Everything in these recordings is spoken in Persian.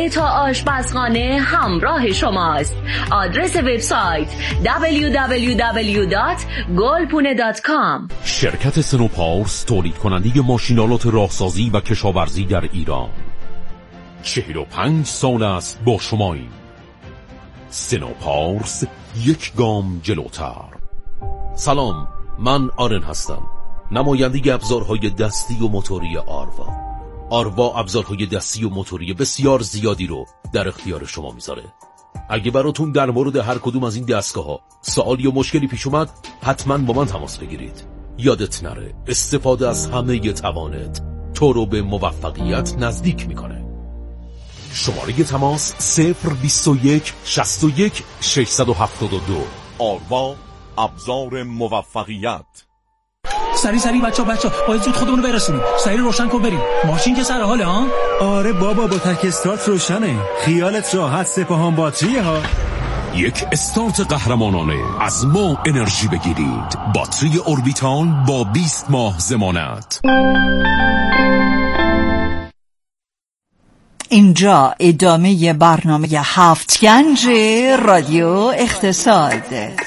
تا آشپزخانه همراه شماست. آدرس وبسایت www.golpune.com. شرکت سنوپارس تولید کننده ماشینالات راهسازی و کشاورزی در ایران. 45 سال است با شماییم. سنوپارس، یک گام جلوتر. سلام، من آرن هستم، نماینده ابزارهای دستی و موتوری آروا ابزارهای دستی و موتوری بسیار زیادی رو در اختیار شما میذاره. اگه براتون در مورد هر کدوم از این دستگاه‌ها سوالی یا مشکلی پیش اومد، حتما با من تماس بگیرید. یادت نره، استفاده از همه توانت تو رو به موفقیت نزدیک میکنه. شماره تماس 021 61 672. آروا ابزار موفقیت. سری بچه باید زود خودمونو برسونیم. سری روشن کن بریم. ماشین که سر حاله ها؟ آره بابا، با تک استارت روشنه. خیالت راحت، سپاهان باتریه ها. یک استارت قهرمانانه. از ما انرژی بگیرید. باتری اوربیتال با 20 ماه ضمانت. اینجا ادامه برنامه هفتگنج رادیو اقتصاد.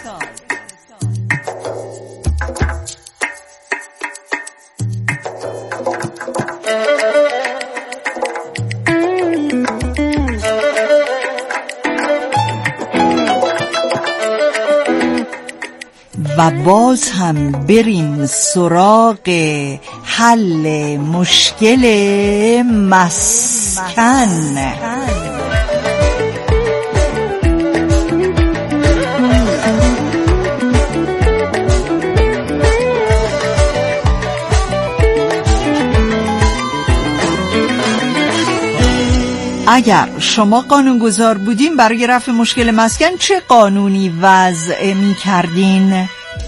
و باز هم بریم سراغ حل مشکل مسکن. اگر شما قانونگذار بودین برای رفع مشکل مسکن چه قانونی وضع می کردین؟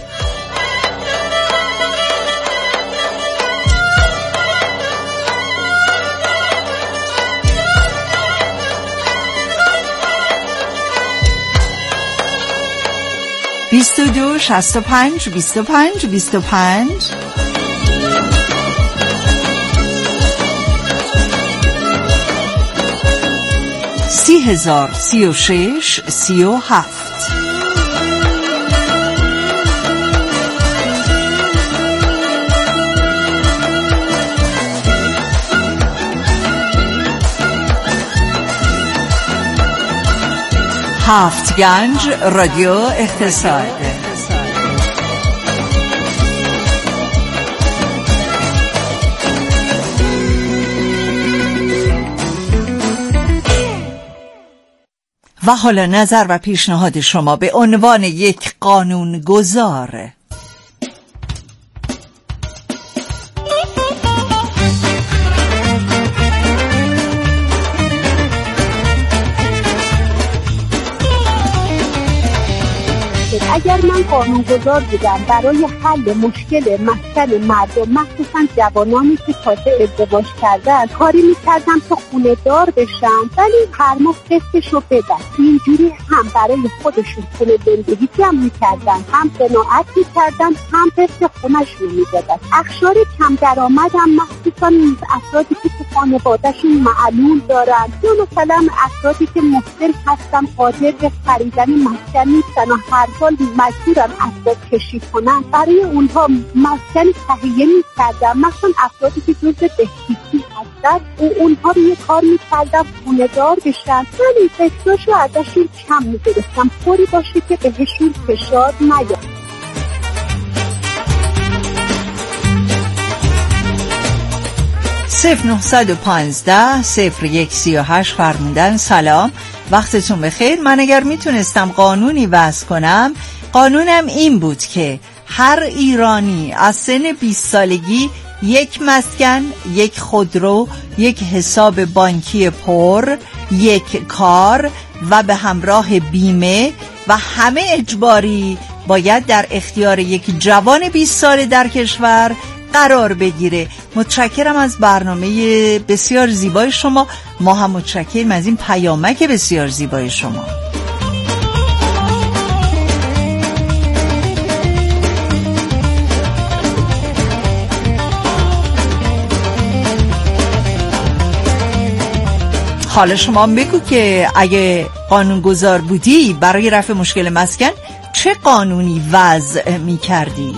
بیست و دو 65 25 25 30,036 37. هفتگنج رادیو اقتصاد. و حالا نظر و پیشنهاد شما به عنوان یک قانونگذار. اگر من قانونگذار بودم برای حل مشکل مسکن مردم، مخصوصا جوانانی که تازه ازدواج کردن، کاری میکردم تا خونه دار بشن ولی هر ماه قسطشو بدن. اینجوری هم برای خودشون خونه زندگی جمع میکردن، هم قناعت میکردن، هم قسط خونه‌شون میدادن. اقشار کم درآمد هم مخصوصا افرادی که تو خانواده‌شون معلول دارن یا مثلا افرادی که مسن هستن، قادر به خریدن مسکن نیستن و هر سال مجبورن اسباب کشی کنن، برای اونها مسکن تهیه می‌کردن. مثلا افرادی که جزء بهزیستی هستن اونها رو یه کار می‌کردن خونه دار بشن، ولی قسطاشو ازشون کم می‌گرفتن، طوری باشه که بهشون فشار نیاد. صفر 915 0138 فرمودن سلام، وقتتون بخیر. من اگر میتونستم قانونی وضع کنم، قانونم این بود که هر ایرانی از سن 20 سالگی یک مسکن، یک خودرو، یک حساب بانکی پر، یک کار و به همراه بیمه و همه اجباری باید در اختیار یک جوان 20 ساله در کشور قرار بگیره. متشکرم از برنامه بسیار زیبای شما. ما هم متشکرم از این پیامک بسیار زیبای شما. حالا شما بگو که اگه قانونگذار بودی برای رفع مشکل مسکن چه قانونی وضع می کردی؟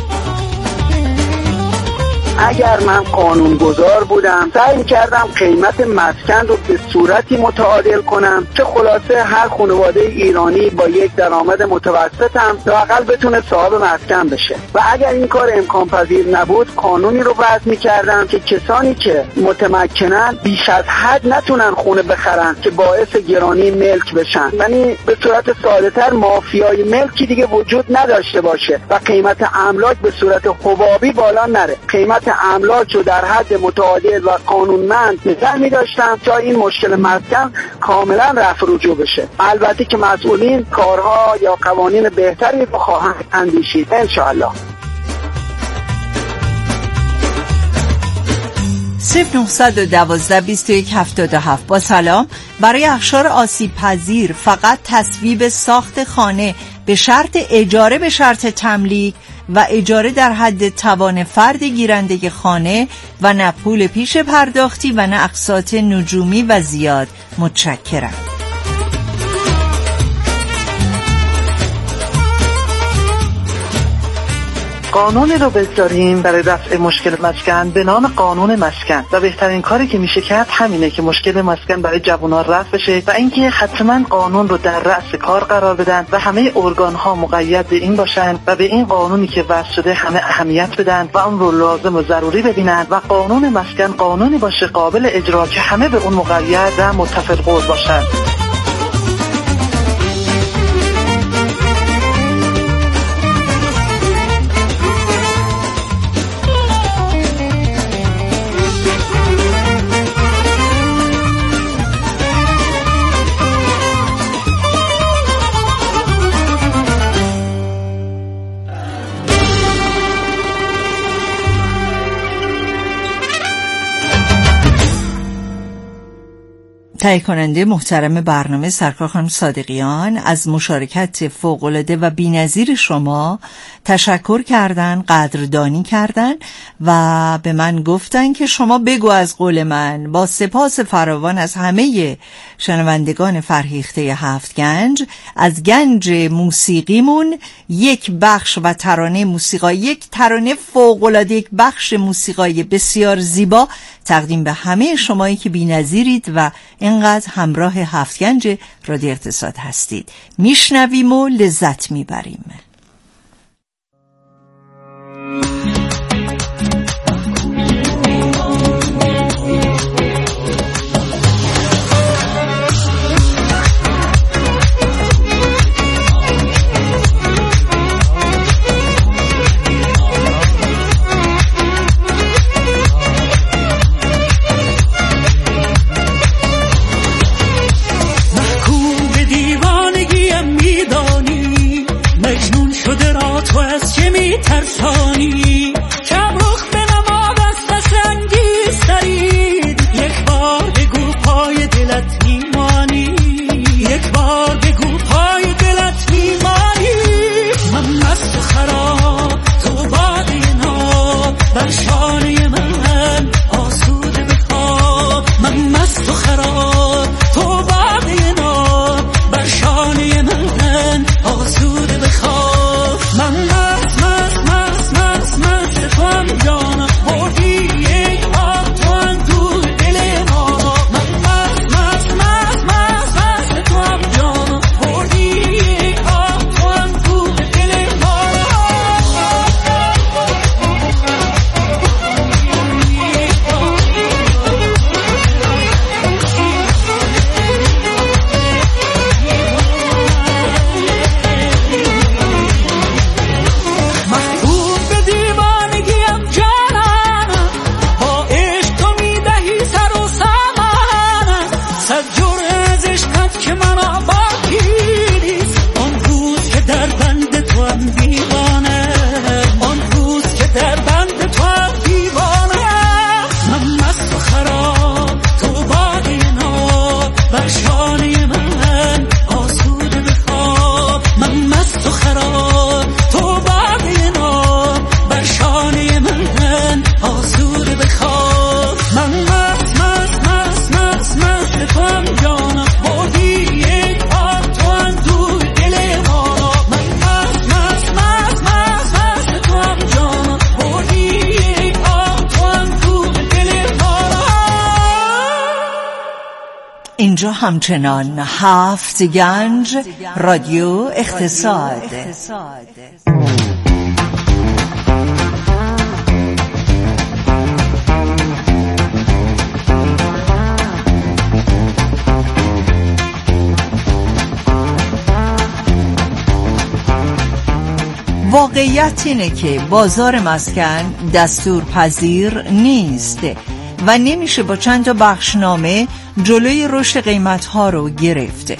اگر من قانونگذار بودم سعی می‌کردم قیمت مسکن رو به صورتی متعادل کنم که خلاصه هر خانواده ایرانی با یک درآمد متوسط هم لااقل بتونه صاحب مسکن بشه و اگر این کار امکان پذیر نبود قانونی رو وضع می‌کردم که کسانی که متمکنن بیش از حد نتونن خونه بخرن که باعث گرانی ملک بشن، یعنی به صورت ساده‌تر مافیای ملکی دیگه وجود نداشته باشه و قیمت املاک به صورت حبابی بالا نره. قیمت املاک رو در حد متعادل و قانونمند نگه می داشتم تا این مشکل مسکن کاملا رفع رجوع بشه. البته که مسئولین کارها یا قوانین بهتری رو خواهند اندیشید انشاءالله. 0912-2177 با سلام. برای اقشار آسیب پذیر فقط تصویب ساخت خانه به شرط اجاره به شرط تملیک و اجاره در حد توان فرد گیرنده خانه و نه پول پیش پرداختی و نه اقساط نجومی و زیاد. متشکرم. قانونی رو بذاریم برای رفع مشکل مسکن به نام قانون مسکن و بهترین کاری که میشه کرد همینه که مشکل مسکن برای جوانان رفع بشه و اینکه حتما قانون رو در رأس کار قرار بدن و همه ارگان‌ها مقید به این باشن و به این قانونی که وضع شده همه اهمیت بدن و اون رو لازم و ضروری ببینن و قانون مسکن قانونی باشه قابل اجرا که همه به اون مقید و متفق قول باشن. تهیه کننده محترم برنامه سرکار خانم صادقیان از مشارکت فوق‌العاده و بی‌نظیر شما تشکر کردن، قدردانی کردن و به من گفتن که شما بگو از قول من. با سپاس فراوان از همه شنوندگان فرهیخته هفت گنج، از گنج موسیقیمون یک بخش و ترانه موسیقایی، یک ترانه فوق‌العاده، یک بخش موسیقایی بسیار زیبا تقدیم به همه شمایی که بی‌نظیرید و اینقدر همراه هفت گنج رادیو اقتصاد هستید. میشنویم و لذت میبریم. ترسانی کم رخ به نماد از سنگی سرید، یک بار بگو پای دلت میمانی، یک بار بگو پای دلت میمانی. من مست و خراب تو باده ناب بر شانه من آسوده بخواب. من مست و خراب تو باده ناب بر شانه من آسوده بخواب. من جانم بردی یک آب تو اندوه دل ما. من مست تو هم جانم بردی یک آب تو اندوه دل ما. اینجا همچنان 7 گنج رادیو اقتصاد. واقعیت اینه که بازار مسکن دستورپذیر نیست و نمیشه با چند تا بخشنامه جلوی رشد قیمت‌ها رو گرفت.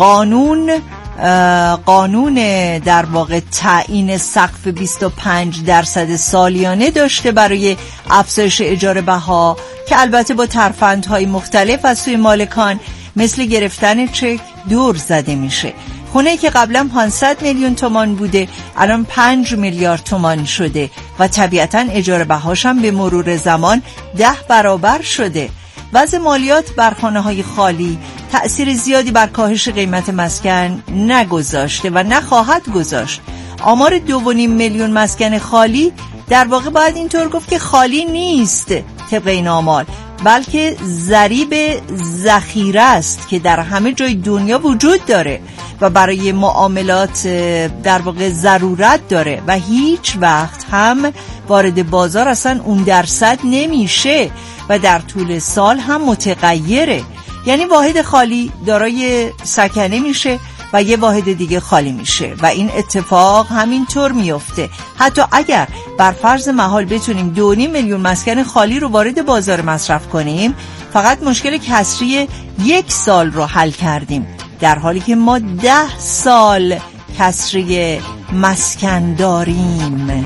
قانون در واقع تعیین سقف 25% سالیانه داشته برای افزایش اجاره بها که البته با ترفندهای مختلف از سوی مالکان مثل گرفتن چک دور زده میشه. خونه‌ای که قبلا 500 میلیون تومان بوده الان 5 میلیارد تومان شده و طبیعتاً اجاره بهاش هم به مرور زمان 10 برابر شده. وضع مالیات بر خانه‌های خالی تأثیر زیادی بر کاهش قیمت مسکن نگذاشته و نخواهد گذاشت. آمار 2.5 میلیون مسکن خالی در واقع باید اینطور گفت که خالی نیست طبق این آمار، بلکه ضریب ذخیره است که در همه جای دنیا وجود داره و برای معاملات در واقع ضرورت داره و هیچ وقت هم وارد بازار اصلا اون درصد نمیشه و در طول سال هم متغیره. یعنی واحد خالی دارای سکنه میشه و یه واحد دیگه خالی میشه و این اتفاق همینطور میفته. حتی اگر بر فرض محال بتونیم 2.5 میلیون مسکن خالی رو وارد بازار مصرف کنیم، فقط مشکل کسری 1 سال رو حل کردیم، در حالی که ما 10 سال کسری مسکن داریم.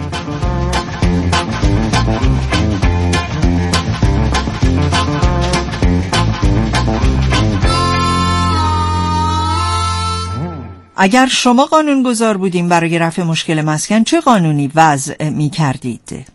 اگر شما قانونگذار بودیم برای رفع مشکل مسکن چه قانونی وضع می کردید؟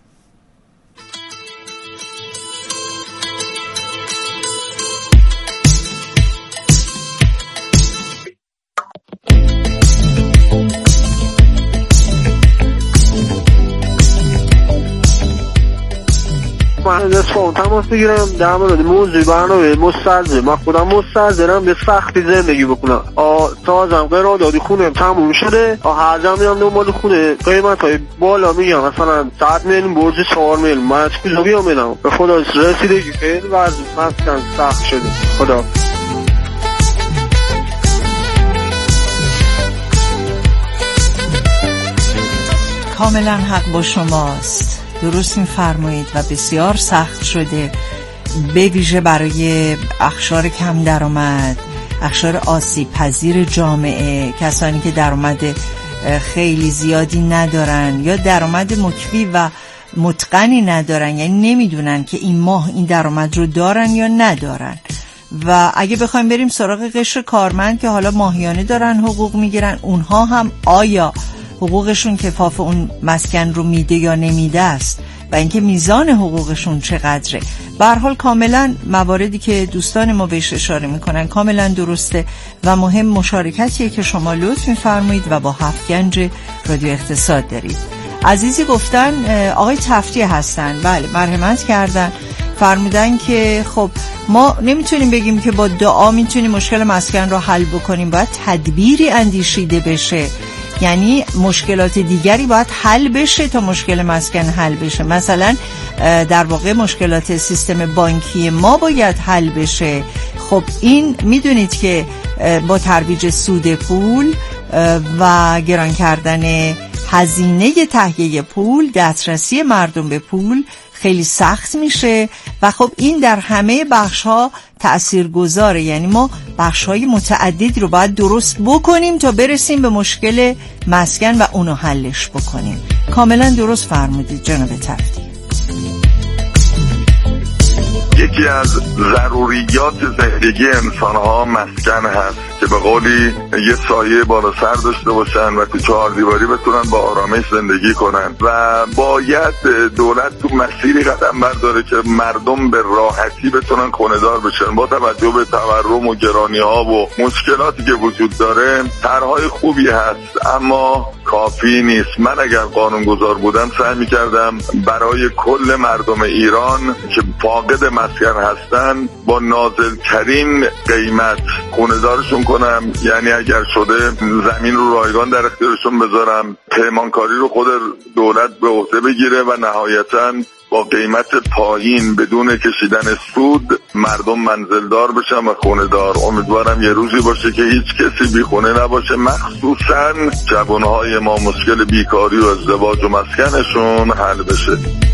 من دستفاهم تماس بگیرم در مورد موضوع برنامه مستلزم. من خودم مستلزم به سختی زندگی بکنم. تازم قراردادی خونه تموم شده، هر جا میرم دنبال خونه قیمت های بالا میگم، مثلا 100 میلیون برج 4 میلیون. من از کجا بیام؟ به خدا رسیدگی خیلی وضع مسکن سخت شده. خدا کاملا حق با شماست، درست می‌فرمایید و بسیار سخت شده، به ویژه برای اقشار کم درآمد، اقشار آسیب پذیر جامعه، کسانی که درآمد خیلی زیادی ندارن یا درآمد مکفی و متقنی ندارن، یعنی نمیدونن که این ماه این درآمد رو دارن یا ندارن. و اگه بخوایم بریم سراغ قشر کارمند که حالا ماهیانه دارن حقوق میگیرن، اونها هم آیا حقوقشون کفاف اون مسکن رو میده یا نمیده است و اینکه میزان حقوقشون چقدره. به هر حال کاملا مواردی که دوستان ما بهش اشاره میکنن کاملا درسته و مهم مشارکتیه که شما لطف میفرمایید و با 7 گنج رادیو اقتصاد دارید. عزیزی گفتن آقای تفتی هستن، بله مرحمت کردن، فرمودن که خب ما نمیتونیم بگیم که با دعا میتونیم مشکل مسکن رو حل بکنیم، باید تدبیری اندیشیده بشه، یعنی مشکلات دیگری باید حل بشه تا مشکل مسکن حل بشه. مثلا در واقع مشکلات سیستم بانکی ما باید حل بشه. خب این میدونید که با ترویج سود پول و گران کردن هزینه تهیه پول دسترسی مردم به پول خیلی سخت میشه و خب این در همه بخش‌ها تأثیرگذاره. یعنی ما بخش‌های متعددی رو باید درست بکنیم تا برسیم به مشکل مسکن و اونو حلش بکنیم. کاملا درست فرمودید جناب تفتی. یکی از ضروریات زندگی انسان‌ها مسکن هست که به قولی یه سایه بالا سر داشته باشن و تو 4 دیواری بتونن با آرامش زندگی کنن و باید دولت تو مسیری قدم برداره که مردم به راحتی بتونن خونه‌دار بشن. با توجه به تورم و گرانی‌ها و مشکلاتی که وجود داره طرح‌های خوبی هست اما کافی نیست. من اگر قانونگذار بودم سعی می‌کردم برای کل مردم ایران که فاقد مسکن هستن با نازل‌ترین قیمت خونه‌دارشون کنم، یعنی اگر شده زمین رو رایگان در اختیارشون بذارم، پیمانکاری رو خود دولت به عهده بگیره و نهایتاً با قیمت پایین بدون کشیدن سود مردم منزلدار بشن و خونه دار. امیدوارم یه روزی باشه که هیچ کسی بی خونه نباشه، مخصوصاً جوانهای ما مشکل بیکاری و ازدواج و مسکنشون حل بشه.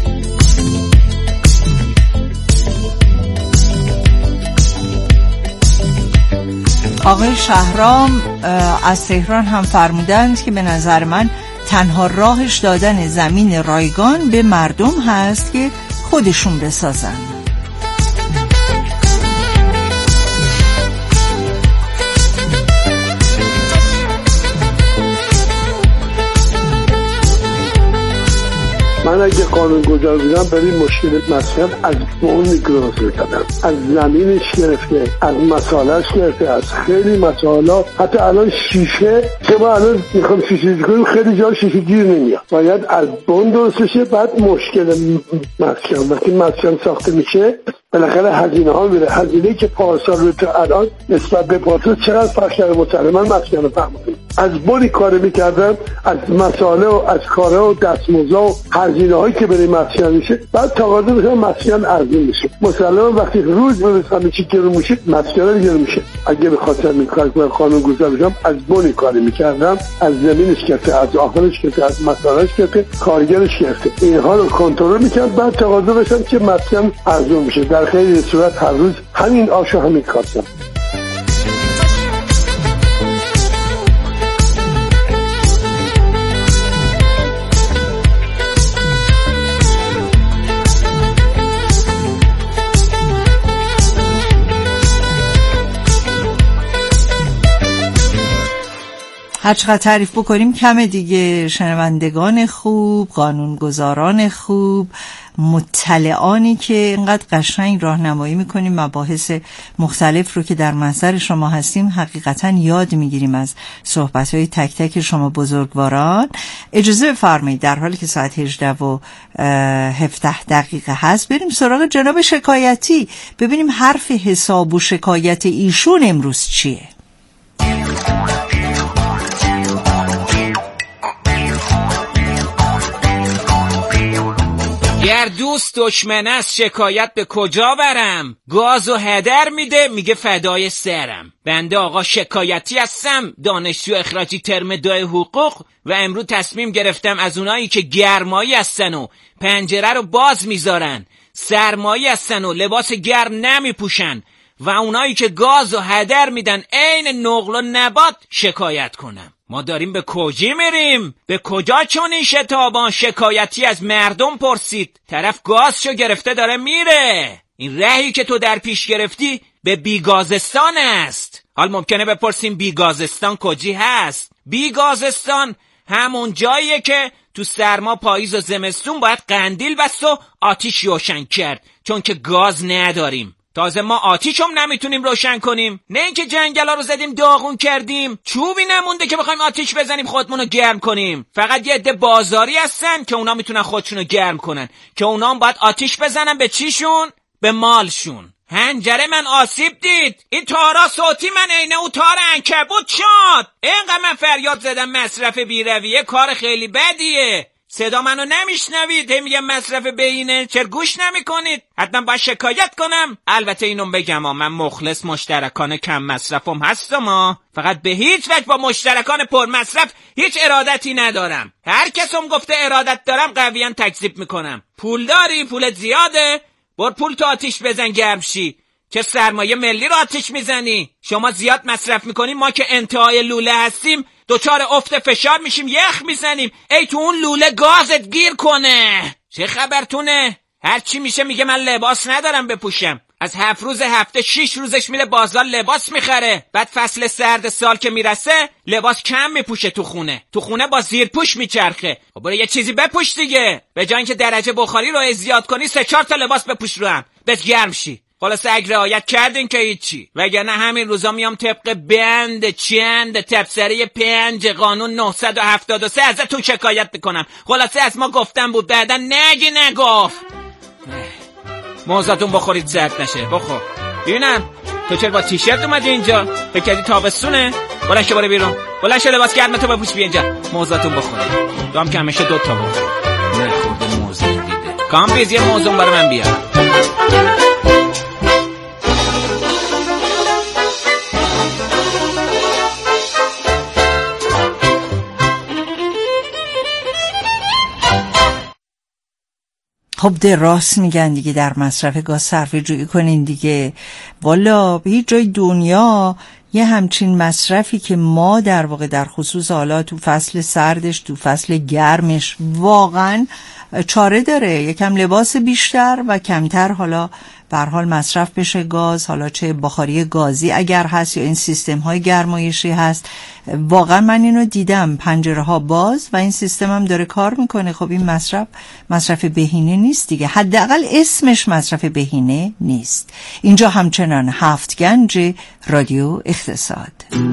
آقای شهرام از تهران هم فرمودند که به نظر من تنها راهش دادن زمین رایگان به مردم هست که خودشون بسازن. من اگه قانونگذار بودم برای مشکل مسکن از اون میگرفت کردم، از زمینش گرفته، از مسالهش گرفته، از خیلی مسائل. حتی الان شیشه که ما الان میخوام شیشه کنیم خیلی جا شیشه گیر نمیاد، باید از بن درست بشه. بعد مشکل مسکن وقتی مسکن ساخته میشه بالاخره هزینه ها میره، هزینه‌ای که پارسال رو تا الان نسبت به پارسال چقدر فرق کرده. مسلماً مسکن رو فهمیدم از بنی کار میکردم، از مساله و از کاره و دستمزد و هزینه هایی که برای مسکن میشه. بعد تقاضا میشه مسکن ارزون میشه. مسلماً وقتی روز به روز همه چی گرون میشه مسکن دیگه میشه. اگه بخواستم این کار کنم قانونگذار بشم از بنی کار میکردم، از زمینش گرفته، از آخرش گرفته، از مسالهش گرفته، کارگرش گرفته، اینها رو کنترل میکرد. بعد تقاضا بشم که مسکن ارزون میشه. در خیلی صورت هر روز همین آشو همین کارم. هر چقدر تعریف بکنیم کمه دیگه. شنوندگان خوب، قانونگذاران خوب، مطلعانی که اینقدر قشنگ راهنمایی میکنیم مباحث مختلف رو که در محضر شما هستیم حقیقتا یاد میگیریم از صحبت‌های تک تک شما بزرگواران. اجازه بفرمایید در حالی که ساعت 18:17 هست بریم سراغ جناب شکایتی، ببینیم حرف حساب و شکایت ایشون امروز چیه. گر دوست دشمن است شکایت به کجا برم؟ گازو هدر میده میگه فدای سرم. بنده آقا شکایتی هستم، دانشجو اخراجی ترم 2 حقوق و امروز تصمیم گرفتم از اونایی که گرمایی هستن و پنجره رو باز میذارن، سرمایی هستن و لباس گرم نمیپوشن و اونایی که گازو هدر میدن عین نقل و نبات شکایت کنم. ما داریم به کجا میریم؟ به کجا چون این شتابان؟ شکایتی از مردم پرسید، طرف گازشو گرفته داره میره. این راهی که تو در پیش گرفتی به بیگازستان است. حال ممکنه بپرسیم بیگازستان کجی هست؟ بیگازستان همون جاییه که تو سرما پاییز و زمستون باید قندیل بست و آتیش روشن کرد، چون که گاز نداریم. تازه ما آتیش هم نمیتونیم روشن کنیم، نه اینکه جنگلا رو زدیم داغون کردیم، چوبی نمونده که بخوایم آتیش بزنیم خودمونو گرم کنیم. فقط یه عده بازاری هستن که اونا میتونن خودشونو گرم کنن، که اونا هم باید آتیش بزنن به چیشون؟ به مالشون. هنجره من آسیب دید، این تارا صوتی من عینه او تار عنکبوت شد. اینقدر من فریاد زدم مصرف بیرویه کار خیلی بدیه، صدا منو نمیشنوید، میگم مصرف بهینه، چرا گوش نمیکنید؟ حتما باید شکایت کنم. البته اینو بگم من مخلص مشترکان کم مصرفم هستم، فقط به هیچ وجه با مشترکان پر مصرف هیچ ارادتی ندارم. هر کسم گفته ارادت دارم قویاً تکذیب میکنم. پول داری؟ پولت زیاده؟ بر پول تو آتیش بزن گرم شی. چه سرمایه ملی رو آتیش میزنی؟ شما زیاد مصرف میکنیم، ما که انتهای لوله هستیم دوچار افت فشار میشیم، یخ میزنیم. ای تو اون لوله گازت گیر کنه. چه خبرتونه؟ هر چی میشه میگه من لباس ندارم بپوشم. از 7 روز هفته 6 روزش میره بازار لباس میخره. بعد فصل سرد سال که میرسه لباس کم میپوشه تو خونه با زیرپوش میچرخه. خب برو یه چیزی بپوش دیگه، به جای اینکه درجه بخاری رو زیاد کنی 3-4 تا لباس بپوش رو هم بهت گرم شی. خلاصه اگه رعایت کردین که هیچی، وگرنه همین روزا میام طبق بند چند تبصره 5 قانون 973 ازتون شکایت میکنم. خلاصه از ما گفتم بود، بعدا نگی نگفت. موزاتون بخورید سرد نشه. بخور. ببینم تو چرا با تیشرت اومدی اینجا؟ فکر کردی تابستونه؟ بلند شو برو بیرون. بلند شو لباس گرمتو بپوش بیا اینجا. موزاتون بخورید. تو هم که همیشه 2 تا بخور. نه خورده موزه دیده. کامبیز یه موزون برای من بیار. خب ده راست میگن دیگه، در مصرف گاز صرفه جویی کنین دیگه. والا به هیچ جای دنیا یه همچین مصرفی که ما در واقع در خصوص حالا تو فصل سردش تو فصل گرمش واقعا چاره داره. یکم لباس بیشتر و کمتر حالا به هر حال مصرف بشه گاز، حالا چه بخاری گازی اگر هست یا این سیستم های گرمایشی هست. واقعا من اینو دیدم، پنجره ها باز و این سیستم هم داره کار میکنه. خب این مصرف بهینه نیست دیگه، حداقل اسمش مصرف بهینه نیست. اینجا همچنان 7 گنج رادیو اقتصاد.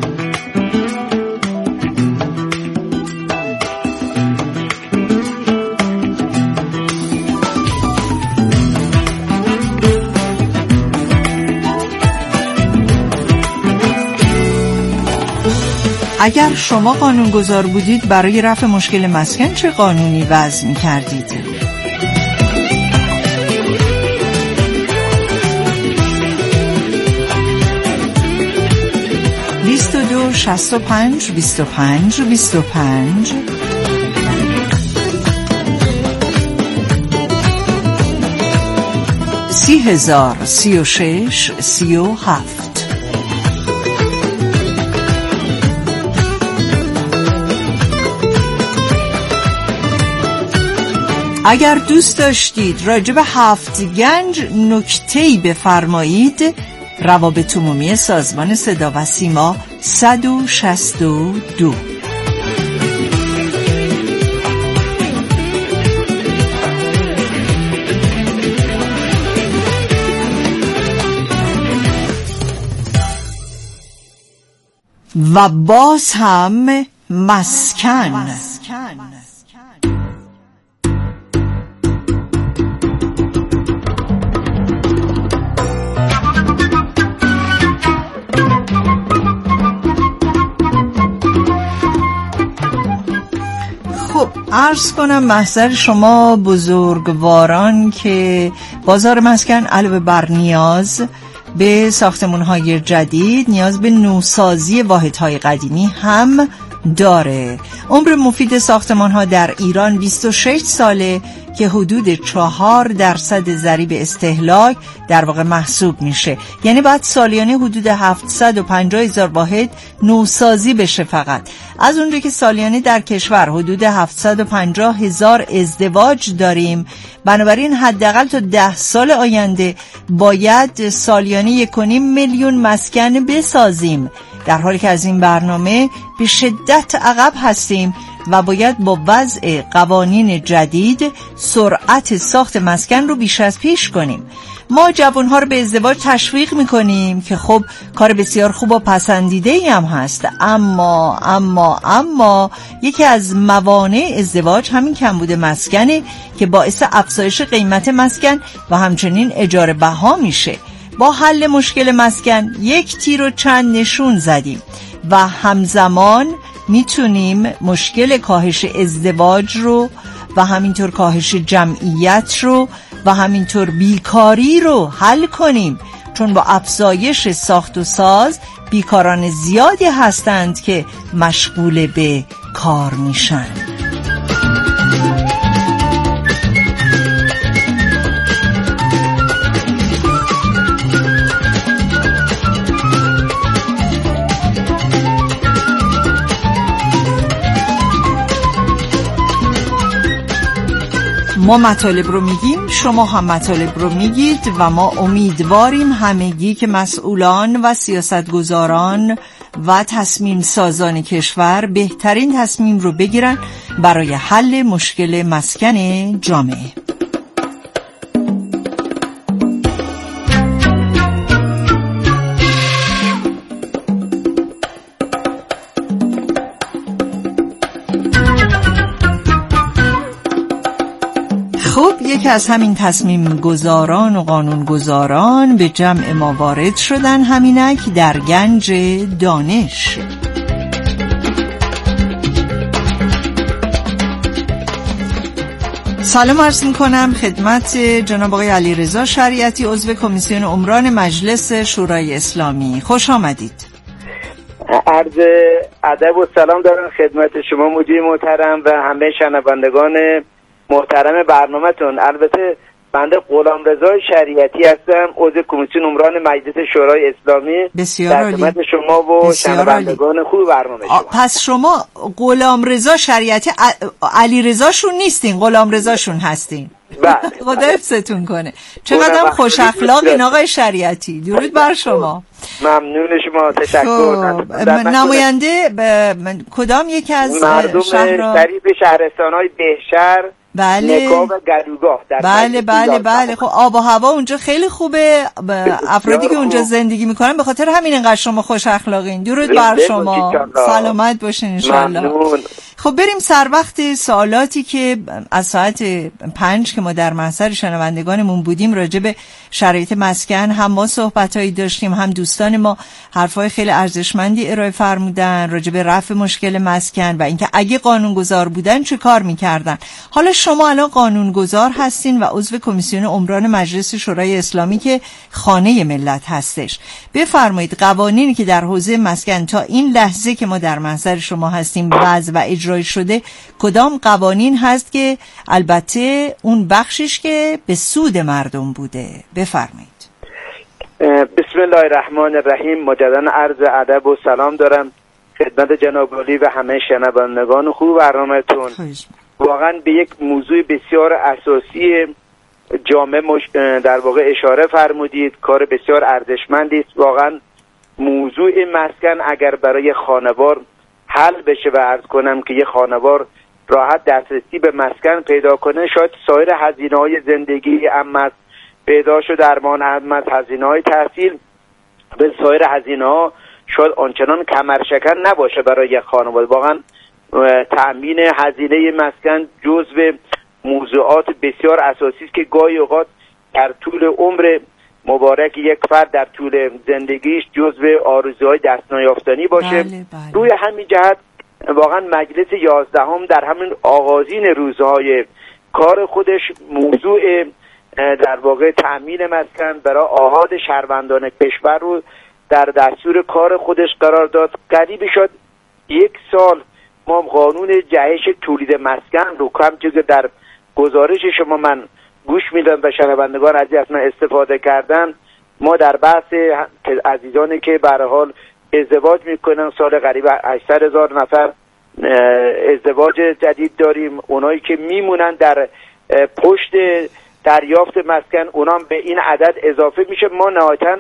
اگر شما قانونگذار بودید برای رفع مشکل مسکن چه قانونی وضع می‌کردید؟ (22 65 25 25) 30,036 37. اگر دوست داشتید راجب 7 گنج نکته‌ای بفرمایید، روابط عمومی سازمان صدا و سیما 162. و باز هم مسکن. عرض کنم محضر شما بزرگواران که بازار مسکن علاوه بر نیاز به ساختمان‌های جدید نیاز به نوسازی واحدهای قدیمی هم داره. عمر مفید ساختمان‌ها در ایران 26 ساله که حدود 4% ضریب استهلاک در واقع محسوب میشه. یعنی باید سالیانه حدود 750,000 واحد نوسازی بشه فقط. از اونجا که سالیانه در کشور حدود 750,000 ازدواج داریم، بنابراین حداقل تا 10 سال آینده باید سالیانه 1.5 میلیون مسکن بسازیم، در حالی که از این برنامه به شدت عقب هستیم و باید با وضع قوانین جدید سرعت ساخت مسکن رو بیش از پیش کنیم. ما جوانها رو به ازدواج تشویق میکنیم که خب کار بسیار خوب و پسندیده‌ای هم هست، اما یکی از موانع ازدواج همین کمبود مسکنه که باعث افزایش قیمت مسکن و همچنین اجاره بها میشه. با حل مشکل مسکن یک تیر و چند نشون زدیم و همزمان میتونیم مشکل کاهش ازدواج رو و همینطور کاهش جمعیت رو و همینطور بیکاری رو حل کنیم، چون با افزایش ساخت و ساز بیکاران زیادی هستند که مشغول به کار میشن. ما مطالب رو میگیم، شما هم مطالب رو میگید و ما امیدواریم همگی که مسئولان و سیاستگزاران و تصمیم سازان کشور بهترین تصمیم رو بگیرن برای حل مشکل مسکن جامعه. یکی از همین تصمیم گذاران و قانون گذاران به جمع ما وارد شدن، همینک در گنج دانش. سلام عرض می‌کنم خدمت جناب آقای علیرضا شریعتی، عضو کمیسیون عمران مجلس شورای اسلامی. خوش آمدید. عرض ادب و سلام دارم خدمت شما مدیر محترم و همه شنوندگان محترم برنامه‌تون. البته بنده غلامرضا شریعتی هستم، عضو کمیسیون عمران مجلس شورای اسلامی. بسیار عالی. خدمت شما و شنوندگان خوب برنامه شما. پس شما غلامرضا شریعتی علیرضاشون نیستین، غلامرضاشون هستین. خدا حفظتون کنه. چقدر خوش اخلاقین آقای شریعتی. درود بر شما. ممنون شما، تشکر. نماینده کدام یکی از مردم شریف شهرستان‌های بهشهر، بله نکا و گلوگاه. بله. خب آب و هوا اونجا خیلی خوبه، افرادی که اونجا زندگی میکنن به خاطر همین انقدر شما خوش اخلاقین. درود بر شما، سلامت باشین انشالله. خب بریم سر وقت سوالاتی که از ساعت 5 که ما در محضر شنوندگانمون بودیم راجع به شرایط مسکن هم ما صحبتایی داشتیم، هم دوستان ما حرفای خیلی ارزشمندی ارائه فرمودن راجع به رفع مشکل مسکن و اینکه اگه قانونگذار بودن چه کار میکردن. حالا شما الان قانونگذار هستین و عضو کمیسیون عمران مجلس شورای اسلامی که خانه ملت هستش. بفرمایید قوانینی که در حوزه مسکن تا این لحظه که ما در محضر شما هستیم وضع و اجرای شده کدام قوانین هست که البته اون بخشش که به سود مردم بوده؟ بفرمایید. بسم الله الرحمن الرحیم. مجددا عرض ادب و سلام دارم خدمت جناب عالی و همه شنوندگان خوب برنامه‌تون. واقعا به یک موضوع بسیار اساسی جامعه در واقع اشاره فرمودید. کار بسیار ارزشمندی است. واقعا موضوع مسکن اگر برای خانوار حل بشه و عرض کنم که یه خانوار راحت دسترسی به مسکن پیدا کنه، شاید سایر هزینه‌های زندگی از بهداشت و درمان، از هزینه‌های تحصیل به سایر هزینه‌ها شاید آنچنان کمرشکن نباشه برای خانواده. واقعا تأمین هزینه مسکن جزو موضوعات بسیار اساسی است که گاهی اوقات در طول عمر مبارک یک فرد در طول زندگیش جزو آرزوهای دست نیافتنی باشه. بله. روی همین جهت واقعا مجلس 11 در همین آغازین روزهای کار خودش موضوع در واقع تأمین مسکن برای آحاد شهروندان کشور رو در دستور کار خودش قرار داد. قریب شد 1 سال ما قانون جهش تولید مسکن رو همونجوری که در گزارش شما من گوش میدم و شنوندگان عزیز از من استفاده کردن، ما در بحث عزیزانی که به هر حال ازدواج میکنن، سال قریب 800,000 نفر ازدواج جدید داریم. اونایی که میمونن در پشت دریافت مسکن، اونا به این عدد اضافه میشه. ما نهایتاً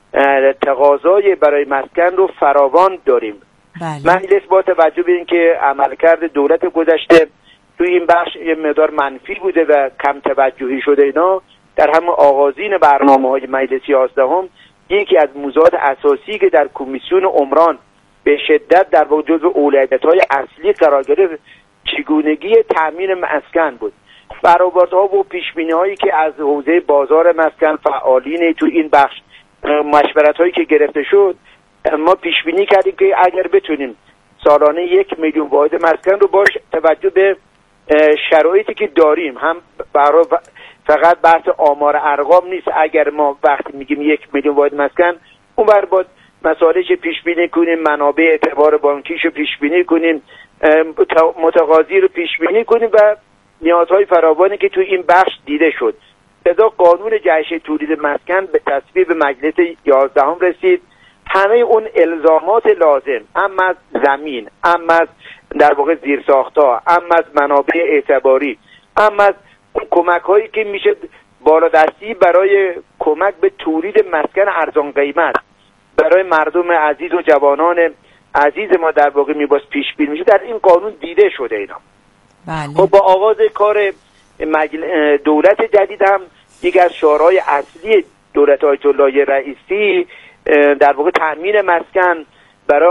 تقاضای برای مسکن رو فراوان داریم. مجلس با توجه به اینکه عملکرد دولت گذشته توی این بخش یه مقدار منفی بوده و کم توجهی شده، اینا در همون آغازین برنامه‌های مجلس 11 یکی از موضوعات اساسی که در کمیسیون عمران به شدت در واقع جزو اولویت‌های اصلی قرار گرفت چگونگی تأمین مسکن بود. برآوردها و پیش‌بینی‌هایی که از حوزه بازار مسکن فعالین تو این بخش مشورت‌هایی که گرفته شد، ما پیش‌بینی کردیم که اگر بتونیم سالانه 1 میلیون واحد مسکن رو باش توجه به شرایطی که داریم، هم برای فقط بحث آمار ارقام نیست. اگر ما وقتی میگیم 1 میلیون واحد مسکن، اون بر باید مسائلش پیش بینی کنیم، منابع اعتبار بانکیشو پیش بینی کنیم، متقاضی رو پیش بینی کنیم و نیازهای فراوانی که تو این بخش دیده شد. لذا قانون جهش تولید مسکن به تصویب مجلس 11 رسید. همه اون الزامات لازم، اما از زمین، اما از در واقع زیرساخت‌ها، اما از منابع اعتباری، اما از اون کمک هایی که میشه بالادستی برای کمک به تولید مسکن ارزان قیمت برای مردم عزیز و جوانان عزیز ما در واقع میباید پیش بینی میشه، در این قانون دیده شده اینا. بله. خب با آغاز کار دولت جدید هم یکی از شعارهای اصلی دولت آیت الله رئیسی در واقع تامین مسکن